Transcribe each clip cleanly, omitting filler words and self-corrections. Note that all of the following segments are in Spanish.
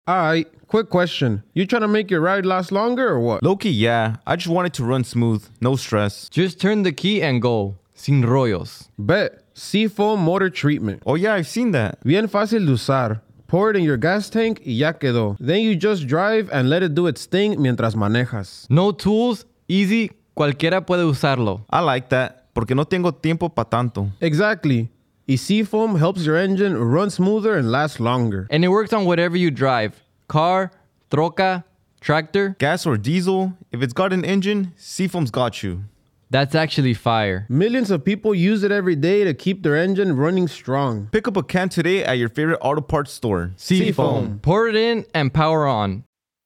Alright, quick question. You trying to make your ride last longer or what? Low-key, yeah. I just want it to run smooth, no stress. Just turn the key and go. Sin rollos. Bet. Seafoam Motor Treatment. Oh yeah, I've seen that. Bien fácil de usar. Pour it in your gas tank y ya quedó. Then you just drive and let it do its thing mientras manejas. No tools, easy, cualquiera puede usarlo. I like that, porque no tengo tiempo pa' tanto. Exactly. Y Seafoam helps your engine run smoother and last longer. And it works on whatever you drive. Car, troca, tractor. Gas or diesel, if it's got an engine, Seafoam's got you. That's actually fire. Millions of people use it every day to keep their engine running strong. Pick up a can today at your favorite auto parts store. Seafoam. Pour it in and power on.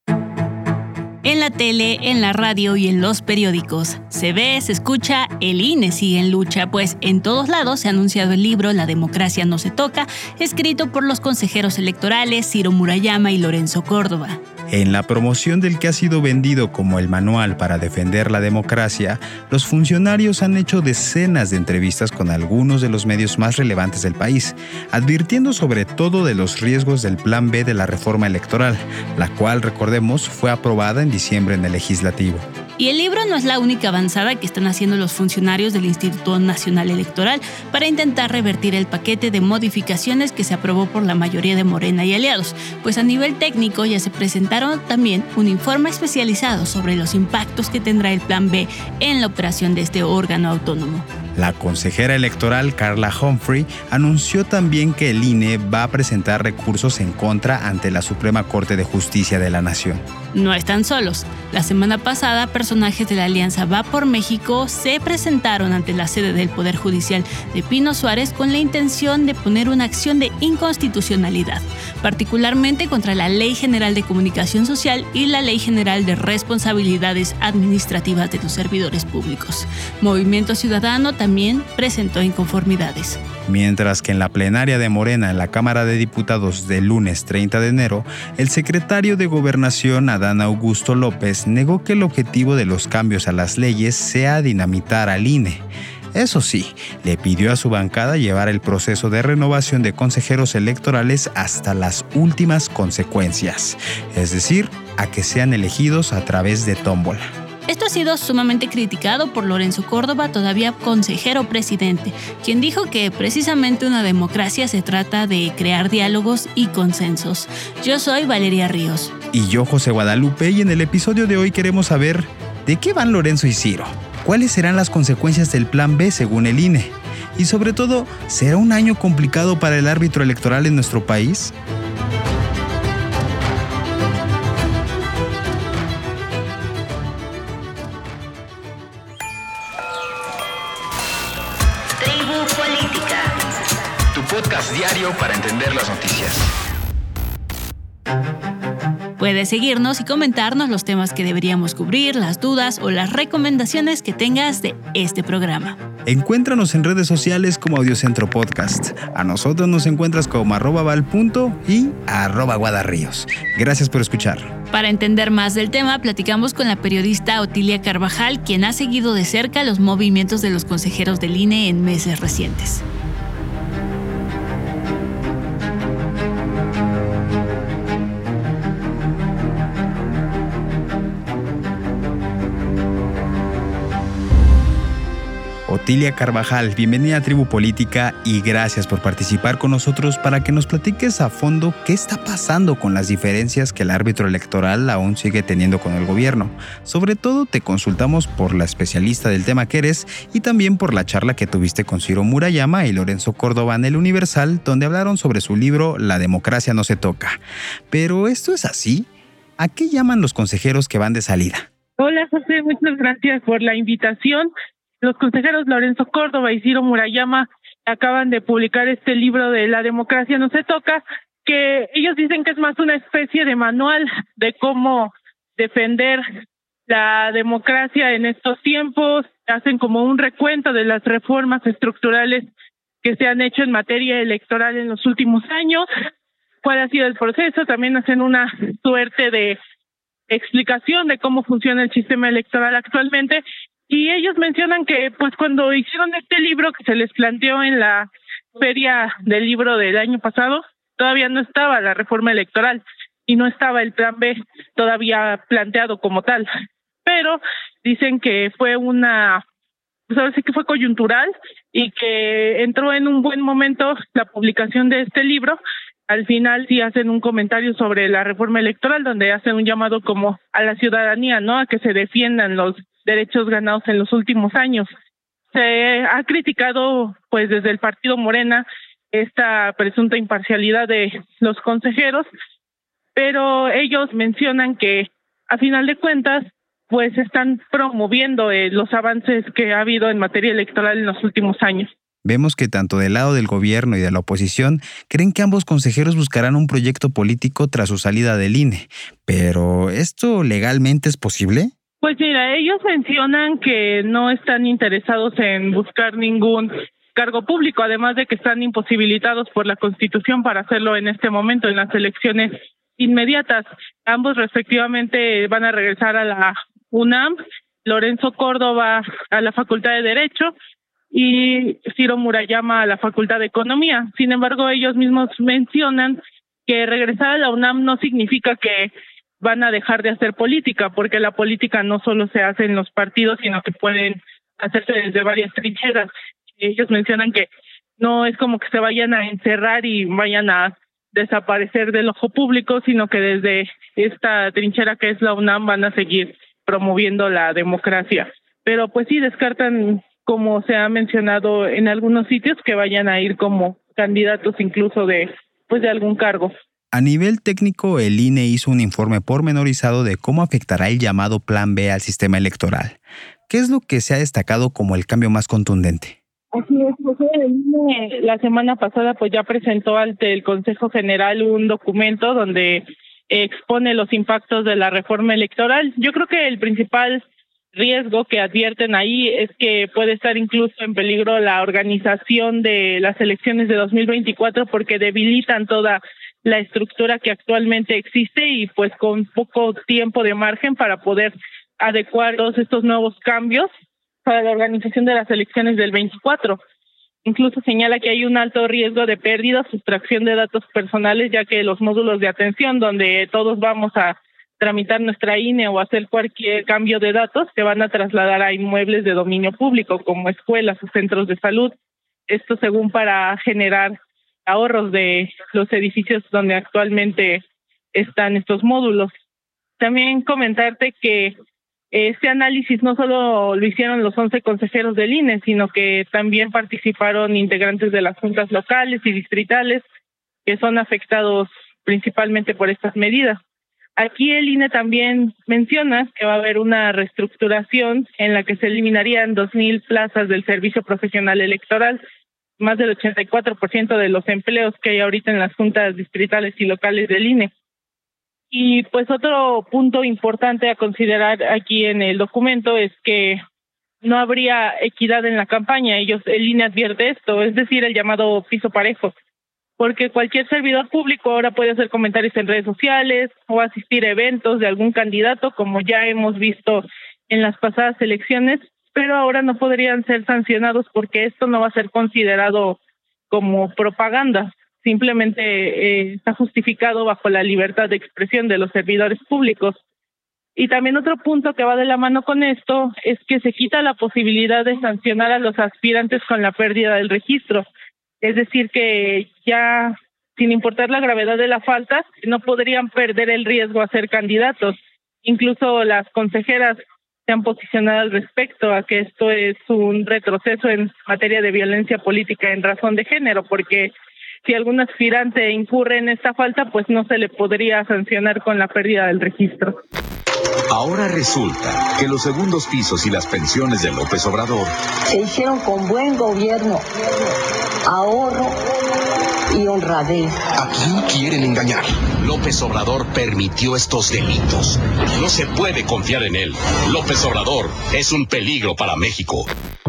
En la tele, en la radio y en los periódicos. Se ve, se escucha, el INE sigue en lucha, pues en todos lados se ha anunciado el libro La democracia no se toca, escrito por los consejeros electorales Ciro Murayama y Lorenzo Córdoba. En la promoción del que ha sido vendido como el manual para defender la democracia, los funcionarios han hecho decenas de entrevistas con algunos de los medios más relevantes del país, advirtiendo sobre todo de los riesgos del Plan B de la reforma electoral, la cual, recordemos, fue aprobada en diciembre en el Legislativo. Y el libro no es la única avanzada que están haciendo los funcionarios del Instituto Nacional Electoral para intentar revertir el paquete de modificaciones que se aprobó por la mayoría de Morena y aliados, pues a nivel técnico ya se presentaron también un informe especializado sobre los impactos que tendrá el Plan B en la operación de este órgano autónomo. La consejera electoral Carla Humphrey anunció también que el INE va a presentar recursos en contra ante la Suprema Corte de Justicia de la Nación. No están solos. La semana pasada, personajes de la Alianza Va por México se presentaron ante la sede del Poder Judicial de Pino Suárez con la intención de poner una acción de inconstitucionalidad, particularmente contra la Ley General de Comunicación Social y la Ley General de Responsabilidades Administrativas de los Servidores Públicos. Movimiento Ciudadano también presentó inconformidades. Mientras que en la plenaria de Morena en la Cámara de Diputados del lunes 30 de enero, el secretario de Gobernación, Adán Augusto López, negó que el objetivo de los cambios a las leyes sea dinamitar al INE. Eso sí, le pidió a su bancada llevar el proceso de renovación de consejeros electorales hasta las últimas consecuencias, es decir, a que sean elegidos a través de tómbola. Esto ha sido sumamente criticado por Lorenzo Córdoba, todavía consejero presidente, quien dijo que precisamente una democracia se trata de crear diálogos y consensos. Yo soy Valeria Ríos. Y yo, José Guadalupe, y en el episodio de hoy queremos saber ¿de qué van Lorenzo y Ciro? ¿Cuáles serán las consecuencias del Plan B según el INE? Y sobre todo, ¿será un año complicado para el árbitro electoral en nuestro país? Podcast diario para entender las noticias. Puedes seguirnos y comentarnos los temas que deberíamos cubrir, las dudas o las recomendaciones que tengas de este programa. Encuéntranos en redes sociales como Audiocentro Podcast. A nosotros nos encuentras como @val. y @guadarríos. Gracias por escuchar. Para entender más del tema, platicamos con la periodista Otilia Carvajal, quien ha seguido de cerca los movimientos de los consejeros del INE en meses recientes. Otilia Carvajal, bienvenida a Tribu Política y gracias por participar con nosotros para que nos platiques a fondo qué está pasando con las diferencias que el árbitro electoral aún sigue teniendo con el gobierno. Sobre todo te consultamos por la especialista del tema que eres y también por la charla que tuviste con Ciro Murayama y Lorenzo Córdoba en El Universal, donde hablaron sobre su libro La democracia no se toca. Pero ¿esto es así? ¿A qué llaman los consejeros que van de salida? Hola José, muchas gracias por la invitación. Los consejeros Lorenzo Córdoba y Ciro Murayama acaban de publicar este libro de La democracia no se toca, que ellos dicen que es más una especie de manual de cómo defender la democracia en estos tiempos. Hacen como un recuento de las reformas estructurales que se han hecho en materia electoral en los últimos años, cuál ha sido el proceso. También hacen una suerte de explicación de cómo funciona el sistema electoral actualmente. Y ellos mencionan que pues cuando hicieron este libro que se les planteó en la feria del libro del año pasado, todavía no estaba la reforma electoral. y no estaba el plan B todavía planteado como tal. Pero dicen que fue pues ahora sí que fue coyuntural y que entró en un buen momento la publicación de este libro. Al final sí hacen un comentario sobre la reforma electoral, donde hacen un llamado como a la ciudadanía, ¿no? A que se defiendan los derechos ganados en los últimos años. Se ha criticado, pues, desde el partido Morena esta presunta imparcialidad de los consejeros, pero ellos mencionan que, a final de cuentas, pues están promoviendo los avances que ha habido en materia electoral en los últimos años. Vemos que tanto del lado del gobierno y de la oposición creen que ambos consejeros buscarán un proyecto político tras su salida del INE. Pero, ¿esto legalmente es posible? Pues mira, ellos mencionan que no están interesados en buscar ningún cargo público, además de que están imposibilitados por la Constitución para hacerlo en este momento en las elecciones inmediatas. Ambos respectivamente van a regresar a la UNAM, Lorenzo Córdoba a la Facultad de Derecho y Ciro Murayama a la Facultad de Economía. Sin embargo, ellos mismos mencionan que regresar a la UNAM no significa que van a dejar de hacer política, porque la política no solo se hace en los partidos, sino que pueden hacerse desde varias trincheras. Ellos mencionan que no es como que se vayan a encerrar y vayan a desaparecer del ojo público, sino que desde esta trinchera que es la UNAM van a seguir promoviendo la democracia. Pero pues sí descartan, como se ha mencionado en algunos sitios, que vayan a ir como candidatos incluso de algún cargo. A nivel técnico, el INE hizo un informe pormenorizado de cómo afectará el llamado Plan B al sistema electoral. ¿Qué es lo que se ha destacado como el cambio más contundente? Así es, José. El INE la semana pasada pues ya presentó ante el Consejo General un documento donde expone los impactos de la reforma electoral. Yo creo que el principal riesgo que advierten ahí es que puede estar incluso en peligro la organización de las elecciones de 2024 porque debilitan toda la estructura que actualmente existe y pues con poco tiempo de margen para poder adecuar todos estos nuevos cambios para la organización de las elecciones del 24. Incluso señala que hay un alto riesgo de pérdida, sustracción de datos personales, ya que los módulos de atención donde todos vamos a tramitar nuestra INE o hacer cualquier cambio de datos se van a trasladar a inmuebles de dominio público como escuelas o centros de salud. Esto según para generar ahorros de los edificios donde actualmente están estos módulos. También comentarte que este análisis no solo lo hicieron los 11 consejeros del INE, sino que también participaron integrantes de las juntas locales y distritales que son afectados principalmente por estas medidas. Aquí el INE también menciona que va a haber una reestructuración en la que se eliminarían 2,000 plazas del servicio profesional electoral, más del 84% de los empleos que hay ahorita en las juntas distritales y locales del INE. Y pues otro punto importante a considerar aquí en el documento es que no habría equidad en la campaña. El INE advierte esto, es decir, el llamado piso parejo, porque cualquier servidor público ahora puede hacer comentarios en redes sociales o asistir a eventos de algún candidato, como ya hemos visto en las pasadas elecciones, pero ahora no podrían ser sancionados porque esto no va a ser considerado como propaganda. Simplemente está justificado bajo la libertad de expresión de los servidores públicos. Y también otro punto que va de la mano con esto es que se quita la posibilidad de sancionar a los aspirantes con la pérdida del registro. Es decir, que ya, sin importar la gravedad de la falta, no podrían perder el riesgo a ser candidatos. Incluso las consejeras se han posicionado al respecto a que esto es un retroceso en materia de violencia política en razón de género, porque si algún aspirante incurre en esta falta, pues no se le podría sancionar con la pérdida del registro. Ahora resulta que los segundos pisos y las pensiones de López Obrador se hicieron con buen gobierno, ahorro y honradez. ¿A quién quieren engañar? López Obrador permitió estos delitos. No se puede confiar en él. López Obrador es un peligro para México.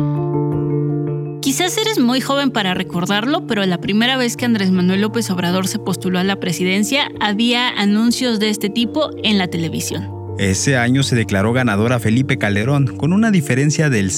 Quizás eres muy joven para recordarlo, pero la primera vez que Andrés Manuel López Obrador se postuló a la presidencia, había anuncios de este tipo en la televisión. Ese año se declaró ganador a Felipe Calderón con una diferencia del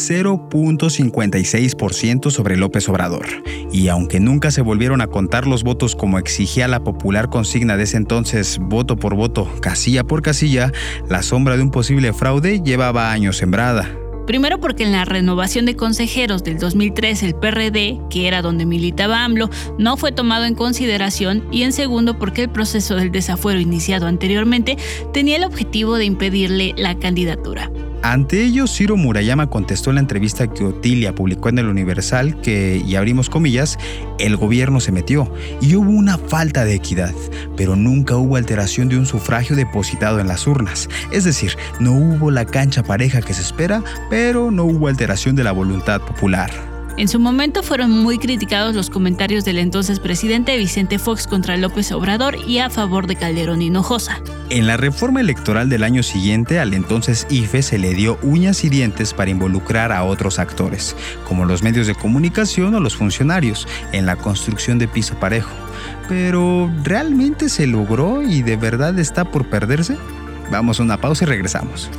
0.56% sobre López Obrador. Y aunque nunca se volvieron a contar los votos como exigía la popular consigna de ese entonces, voto por voto, casilla por casilla, la sombra de un posible fraude llevaba años sembrada. Primero porque en la renovación de consejeros del 2003 el PRD, que era donde militaba AMLO, no fue tomado en consideración, y en segundo porque el proceso del desafuero iniciado anteriormente tenía el objetivo de impedirle la candidatura. Ante ello, Ciro Murayama contestó en la entrevista que Otilia publicó en El Universal que, y abrimos comillas, el gobierno se metió y hubo una falta de equidad, pero nunca hubo alteración de un sufragio depositado en las urnas. Es decir, no hubo la cancha pareja que se espera, pero no hubo alteración de la voluntad popular. En su momento fueron muy criticados los comentarios del entonces presidente Vicente Fox contra López Obrador y a favor de Calderón Hinojosa. En la reforma electoral del año siguiente, al entonces IFE se le dio uñas y dientes para involucrar a otros actores, como los medios de comunicación o los funcionarios, en la construcción de piso parejo. Pero, ¿realmente se logró y de verdad está por perderse? Vamos a una pausa y regresamos.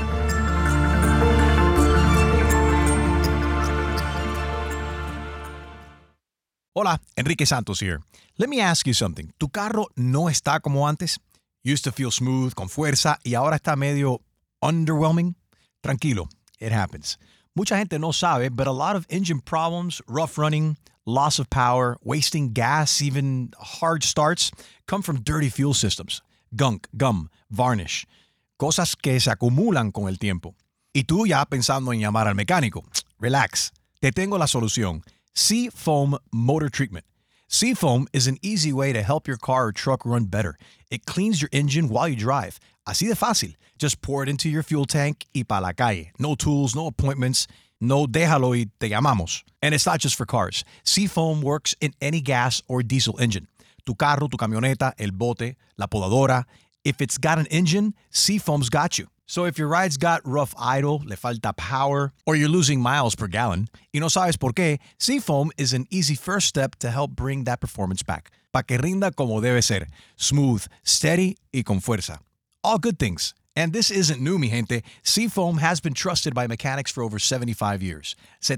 Hola, Enrique Santos here. Let me ask you something. ¿Tu carro no está como antes? Used to feel smooth, con fuerza, y ahora está medio underwhelming? Tranquilo, it happens. Mucha gente no sabe, but a lot of engine problems, rough running, loss of power, wasting gas, even hard starts, come from dirty fuel systems. Gunk, gum, varnish. Cosas que se acumulan con el tiempo. Y tú ya pensando en llamar al mecánico. Relax, te tengo la solución. Seafoam Motor Treatment. Seafoam is an easy way to help your car or truck run better. It cleans your engine while you drive. Así de fácil. Just pour it into your fuel tank y pa' la calle. No tools, no appointments. No déjalo y te llamamos. And it's not just for cars. Seafoam works in any gas or diesel engine. Tu carro, tu camioneta, el bote, la podadora. If it's got an engine, Seafoam's got you. So if your ride's got rough idle, le falta power, or you're losing miles per gallon, y no sabes por qué, Seafoam is an easy first step to help bring that performance back. Pa' que rinda como debe ser. Smooth, steady, y con fuerza. All good things. And this isn't new, mi gente. Seafoam has been trusted by mechanics for over 75 years.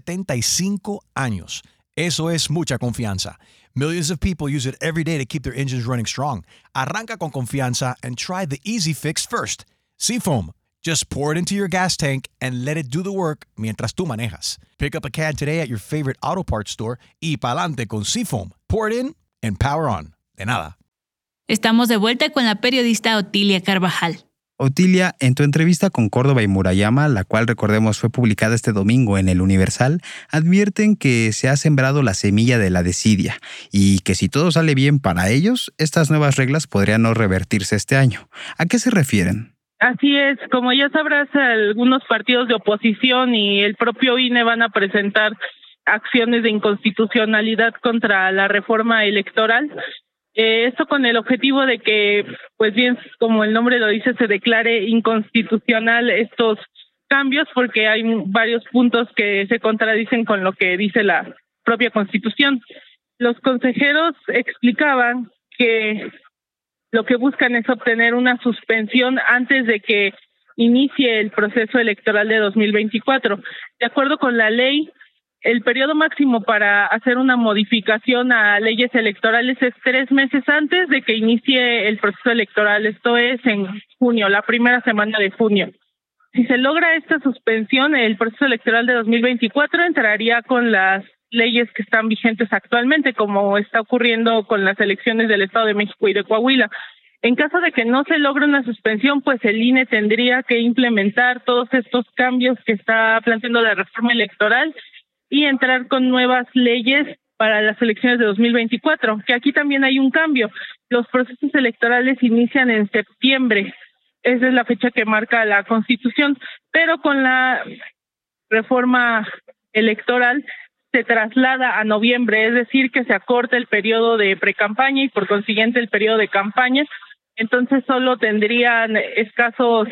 75 años. Eso es mucha confianza. Millions of people use it every day to keep their engines running strong. Arranca con confianza and try the easy fix first. Seafoam. Just pour it into your gas tank and let it do the work mientras tú manejas. Pick up a can today at your favorite auto parts store y pa'lante con Seafoam. Pour it in and power on. De nada. Estamos de vuelta con la periodista Otilia Carvajal. Otilia, en tu entrevista con Córdoba y Murayama, la cual recordemos fue publicada este domingo en El Universal, advierten que se ha sembrado la semilla de la desidia y que si todo sale bien para ellos, estas nuevas reglas podrían no revertirse este año. ¿A qué se refieren? Así es, como ya sabrás, algunos partidos de oposición y el propio INE van a presentar acciones de inconstitucionalidad contra la reforma electoral. Esto con el objetivo de que, pues bien, como el nombre lo dice, se declare inconstitucional estos cambios, porque hay varios puntos que se contradicen con lo que dice la propia Constitución. Los consejeros explicaban que lo que buscan es obtener una suspensión antes de que inicie el proceso electoral de 2024. De acuerdo con la ley, el periodo máximo para hacer una modificación a leyes electorales es 3 meses antes de que inicie el proceso electoral. Esto es en junio, la primera semana de junio. Si se logra esta suspensión, el proceso electoral de 2024 entraría con las leyes que están vigentes actualmente, como está ocurriendo con las elecciones del Estado de México y de Coahuila. En caso de que no se logre una suspensión, pues el INE tendría que implementar todos estos cambios que está planteando la reforma electoral y entrar con nuevas leyes para las elecciones de 2024, que aquí también hay un cambio. Los procesos electorales inician en septiembre, esa es la fecha que marca la Constitución, pero con la reforma electoral se traslada a noviembre, es decir, que se acorta el periodo de precampaña y por consiguiente el periodo de campaña. Entonces solo tendrían escasos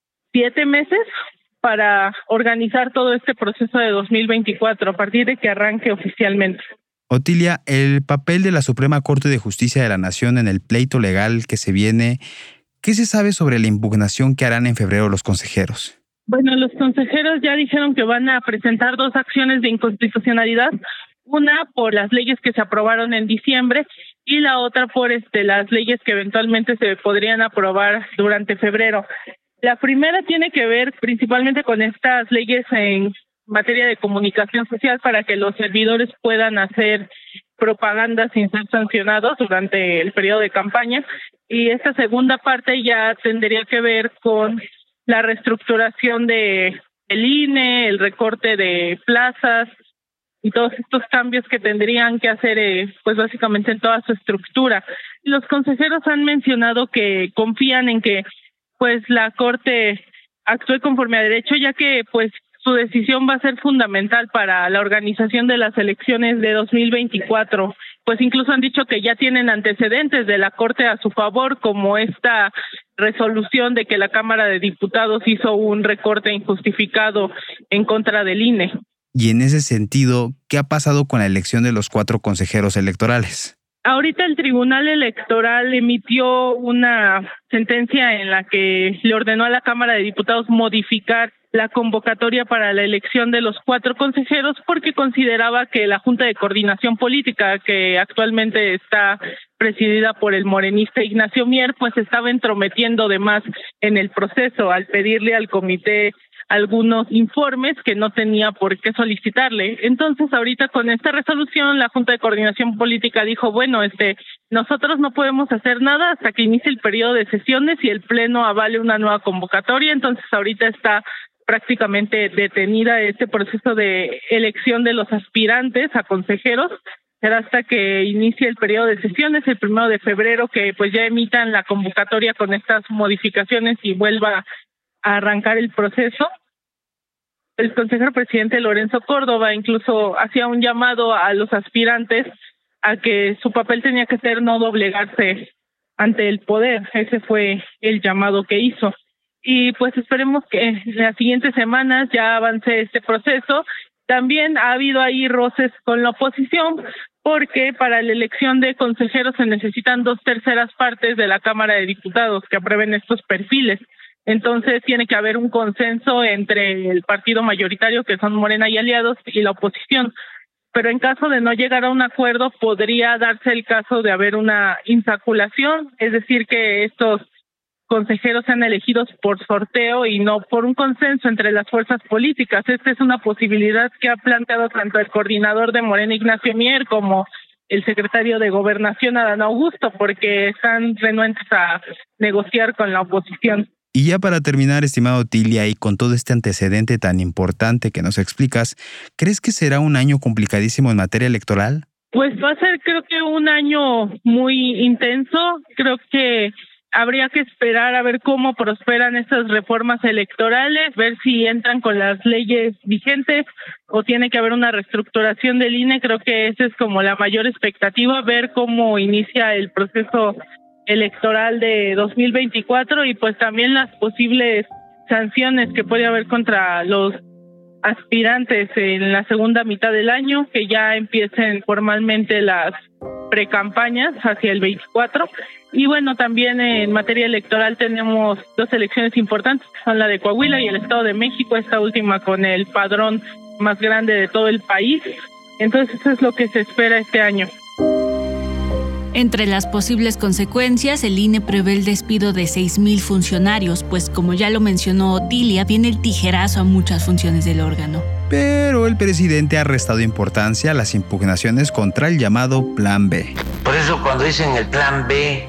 7 meses para organizar todo este proceso de 2024 a partir de que arranque oficialmente. Otilia, el papel de la Suprema Corte de Justicia de la Nación en el pleito legal que se viene, ¿Qué se sabe sobre la impugnación que harán en febrero los consejeros? Bueno, los consejeros ya dijeron que van a presentar 2 acciones de inconstitucionalidad, una por las leyes que se aprobaron en diciembre y la otra por las leyes que eventualmente se podrían aprobar durante febrero. La primera tiene que ver principalmente con estas leyes en materia de comunicación social para que los servidores puedan hacer propaganda sin ser sancionados durante el periodo de campaña. Y esta segunda parte ya tendría que ver con la reestructuración del INE, el recorte de plazas y todos estos cambios que tendrían que hacer pues básicamente en toda su estructura. Los consejeros han mencionado que confían en que pues la Corte actúe conforme a derecho, ya que pues su decisión va a ser fundamental para la organización de las elecciones de 2024. Pues incluso han dicho que ya tienen antecedentes de la Corte a su favor, como esta resolución de que la Cámara de Diputados hizo un recorte injustificado en contra del INE. Y en ese sentido, ¿qué ha pasado con la elección de los 4 consejeros electorales? Ahorita el Tribunal Electoral emitió una sentencia en la que le ordenó a la Cámara de Diputados modificar la convocatoria para la elección de los 4 consejeros porque consideraba que la Junta de Coordinación Política, que actualmente está presidida por el morenista Ignacio Mier, pues estaba entrometiendo de más en el proceso al pedirle al comité algunos informes que no tenía por qué solicitarle. Entonces, ahorita con esta resolución, la Junta de Coordinación Política dijo, bueno, nosotros no podemos hacer nada hasta que inicie el periodo de sesiones y el Pleno avale una nueva convocatoria. Entonces, ahorita está prácticamente detenida este proceso de elección de los aspirantes a consejeros. Será hasta que inicie el periodo de sesiones, el 1 de febrero, que pues ya emitan la convocatoria con estas modificaciones y vuelva a arrancar el proceso. El consejero presidente Lorenzo Córdoba incluso hacía un llamado a los aspirantes a que su papel tenía que ser no doblegarse ante el poder. Ese fue el llamado que hizo. Y pues esperemos que en las siguientes semanas ya avance este proceso. También ha habido ahí roces con la oposición porque para la elección de consejeros se necesitan 2/3 partes de la Cámara de Diputados que aprueben estos perfiles. Entonces tiene que haber un consenso entre el partido mayoritario, que son Morena y aliados, y la oposición. Pero en caso de no llegar a un acuerdo, podría darse el caso de haber una insaculación, es decir, que estos consejeros sean elegidos por sorteo y no por un consenso entre las fuerzas políticas. Esta es una posibilidad que ha planteado tanto el coordinador de Morena, Ignacio Mier, como el secretario de Gobernación, Adán Augusto, porque están renuentes a negociar con la oposición. Y ya para terminar, estimado Tilia, y con todo este antecedente tan importante que nos explicas, ¿crees que será un año complicadísimo en materia electoral? Pues va a ser, creo que un año muy intenso. Creo que habría que esperar a ver cómo prosperan estas reformas electorales, ver si entran con las leyes vigentes o tiene que haber una reestructuración del INE. Creo que esa es como la mayor expectativa, ver cómo inicia el proceso electoral de 2024 y pues también las posibles sanciones que puede haber contra los aspirantes en la segunda mitad del año, que ya empiecen formalmente las precampañas hacia el 24. Y bueno, también en materia electoral tenemos 2 elecciones importantes, que son la de Coahuila y el Estado de México, esta última con el padrón más grande de todo el país. Entonces eso es lo que se espera este año. Entre las posibles consecuencias, el INE prevé el despido de 6,000 funcionarios, pues como ya lo mencionó Otilia, viene el tijerazo a muchas funciones del órgano. Pero el presidente ha restado importancia a las impugnaciones contra el llamado Plan B. Por eso cuando dicen el Plan B,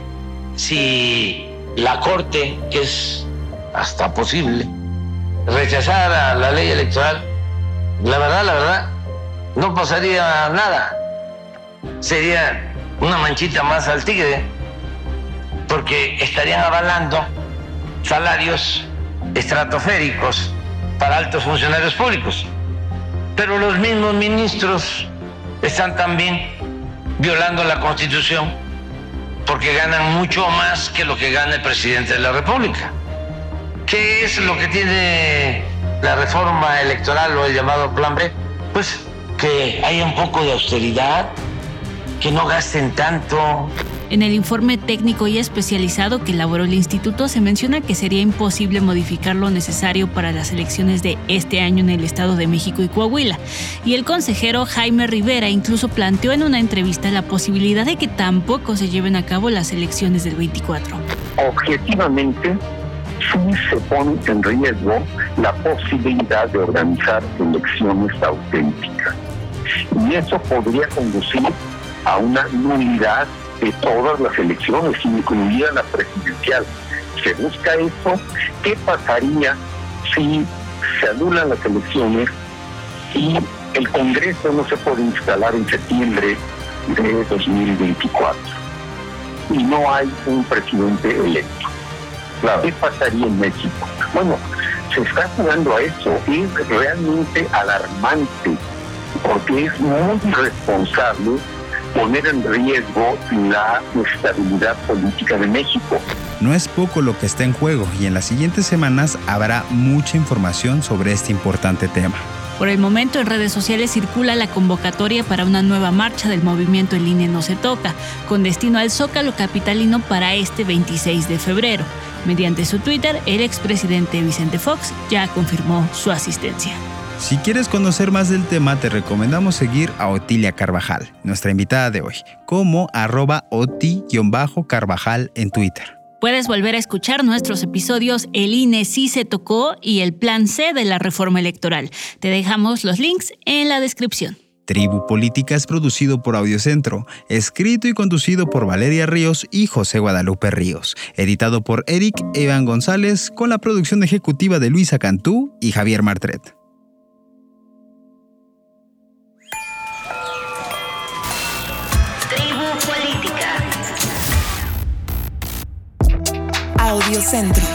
si la Corte, que es hasta posible, rechazara la ley electoral, la verdad, no pasaría nada. Sería una manchita más al tigre, porque estarían avalando salarios estratosféricos para altos funcionarios públicos. Pero los mismos ministros están también violando la Constitución porque ganan mucho más que lo que gana el presidente de la República. ¿Qué es lo que tiene la reforma electoral o el llamado Plan B? Pues que haya un poco de austeridad, que no gasten tanto, En el informe técnico y especializado que elaboró el instituto se menciona que sería imposible modificar lo necesario para las elecciones de este año en el Estado de México y Coahuila. Y el consejero Jaime Rivera incluso planteó en una entrevista la posibilidad de que tampoco se lleven a cabo las elecciones del 24. Objetivamente, sí se pone en riesgo la posibilidad de organizar elecciones auténticas. Y eso podría conducir a una nulidad de todas las elecciones, incluida la presidencial. Se busca eso. ¿Qué pasaría si se anulan las elecciones y el Congreso no se puede instalar en septiembre de 2024 y no hay un presidente electo? Claro. ¿Qué pasaría en México? Bueno, se está jugando a eso. Es realmente alarmante porque es muy irresponsable poner en riesgo la estabilidad política de México. No es poco lo que está en juego y en las siguientes semanas habrá mucha información sobre este importante tema. Por el momento en redes sociales circula la convocatoria para una nueva marcha del movimiento El INE no se toca, con destino al Zócalo capitalino para este 26 de febrero. Mediante su Twitter, el expresidente Vicente Fox ya confirmó su asistencia. Si quieres conocer más del tema, te recomendamos seguir a Otilia Carvajal, nuestra invitada de hoy, como @oti_Carvajal en Twitter. Puedes volver a escuchar nuestros episodios El INE sí se tocó y el Plan C de la reforma electoral. Te dejamos los links en la descripción. Tribu Política es producido por Audiocentro, escrito y conducido por Valeria Ríos y José Guadalupe Ríos, editado por Eric Evan González, con la producción ejecutiva de Luisa Cantú y Javier Martret. Tribu Política. Audiocentro.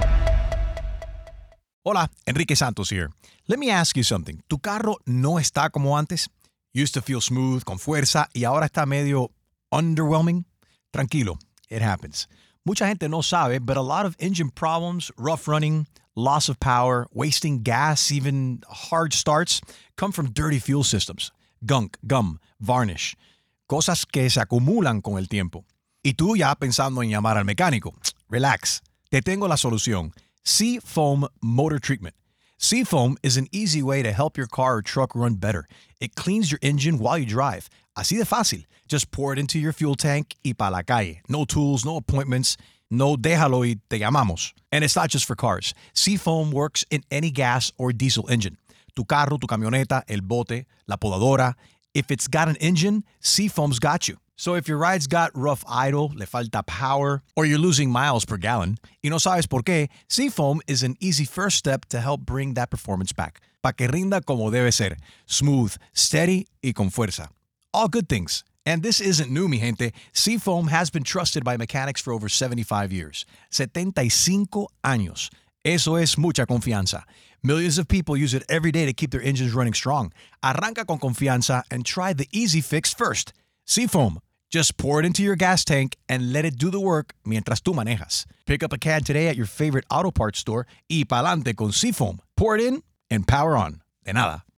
Hola, Enrique Santos here. Let me ask you something. ¿Tu carro no está como antes? Used to feel smooth, con fuerza, y ahora está medio underwhelming? Tranquilo, it happens. Mucha gente no sabe, but a lot of engine problems, rough running, loss of power, wasting gas, even hard starts, come from dirty fuel systems. Gunk, gum, varnish. Cosas que se acumulan con el tiempo. Y tú ya pensando en llamar al mecánico. Relax. Te tengo la solución. Seafoam Motor Treatment. Seafoam is an easy way to help your car or truck run better. It cleans your engine while you drive. Así de fácil. Just pour it into your fuel tank y pa' la calle. No tools, no appointments. No déjalo y te llamamos. And it's not just for cars. Seafoam works in any gas or diesel engine. Tu carro, tu camioneta, el bote, la podadora. If it's got an engine, Seafoam's got you. So if your ride's got rough idle, le falta power, or you're losing miles per gallon, y no sabes por qué, Seafoam is an easy first step to help bring that performance back. Pa' que rinda como debe ser. Smooth, steady, y con fuerza. All good things. And this isn't new, mi gente. Seafoam has been trusted by mechanics for over 75 years. 75 años. Eso es mucha confianza. Millions of people use it every day to keep their engines running strong. Arranca con confianza and try the easy fix first. Seafoam. Just pour it into your gas tank and let it do the work mientras tú manejas. Pick up a can today at your favorite auto parts store y pa'lante con Seafoam. Pour it in and power on. De nada.